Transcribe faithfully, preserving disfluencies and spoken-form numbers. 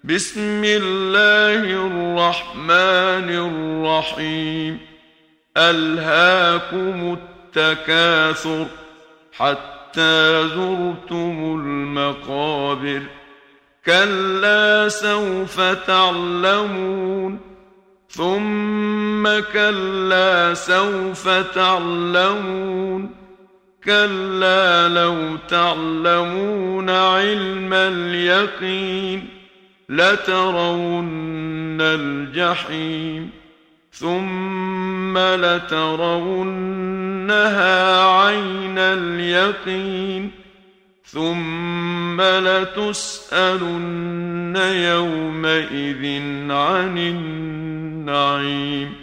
بسم الله الرحمن الرحيم. ألهاكم التكاثر حتى زرتم المقابر. كلا سوف تعلمون ثم كلا سوف تعلمون كلا لو تعلمون علم اليقين لترون الجحيم ثم لترونها عين اليقين ثم لتسألن يومئذ عن النعيم.